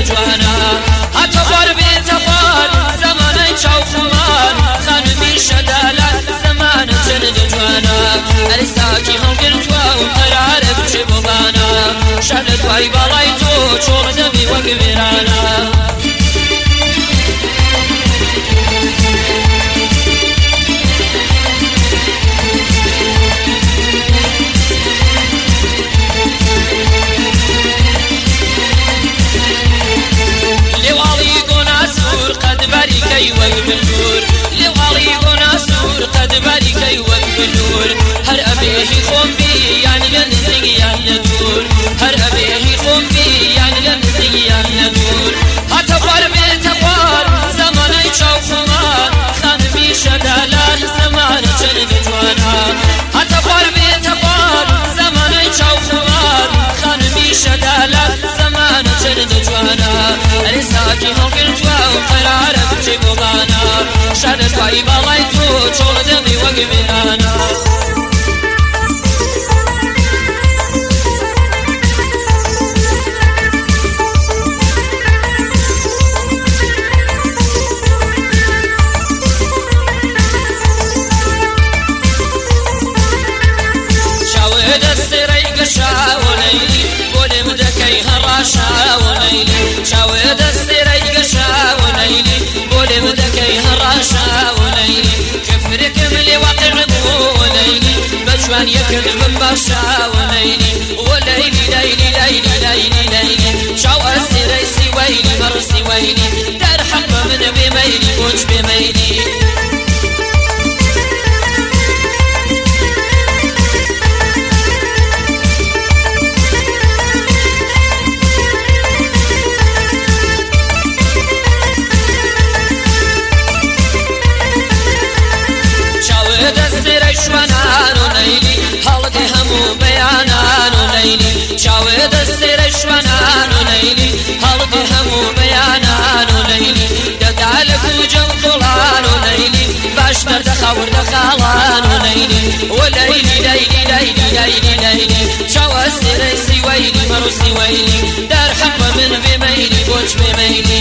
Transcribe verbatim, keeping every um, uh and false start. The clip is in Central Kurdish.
جوانا هاتە بار بێتە بار زەمانەی چاوخوان خانمی شەدالات زەمانە جەنگە جوانا ئەی ساکی هەڵگرتووە و قەرارە بچێ بۆ بانە شار لە دوای باڵای تۆ چۆڵ دەبی وەک وێرانە وەک بنور لێواڵی گۆناسوور قەدباریکەی وەک بنور هەر ئەبێهی خۆم بی یان لە نزیک یان لە دوور هەر ئەبێهی خۆم بی یان لە نزیک یان لە دوور هاتە خوار بێتە خوار زەمانەی چاوخوان خانمی شەدالات زەمانە چەند جوانە هاتە خوار بێتە خوار زەمانەی چاوخوان خانمی شەدالات زەمانە چەند جوانە ئەی ساکی هەڵگرتووە و قەرارە بچێ بۆ بانە شار لە دوای باڵای تۆ چۆڵ دەبی وەک وێرانە شاوليلي بولي مدكي هرا شاوليلي شاود السيري شاوليلي بولي مدكي هرا شاوليلي كفرك ملي وقر بوليلي بجوان يكل من بشاوليلي وليلي ليلي ليلي ليلي ليلي شاو السيري سويلي مرسي ويلي دار حق من بميلي بوش بميلي شوانان و لیلی حالت همو بیانان و لیلی شاود السر شوانان و لیلی حالت همو بیانان و لیلی ددالك وجو طولان و لیلی باش مرد خور دخالان و لیلی و لیلی لیلی لیلی لیلی لیلی شاو السر سويلي مرو سويلي دار حق من بميلي بوش بميلي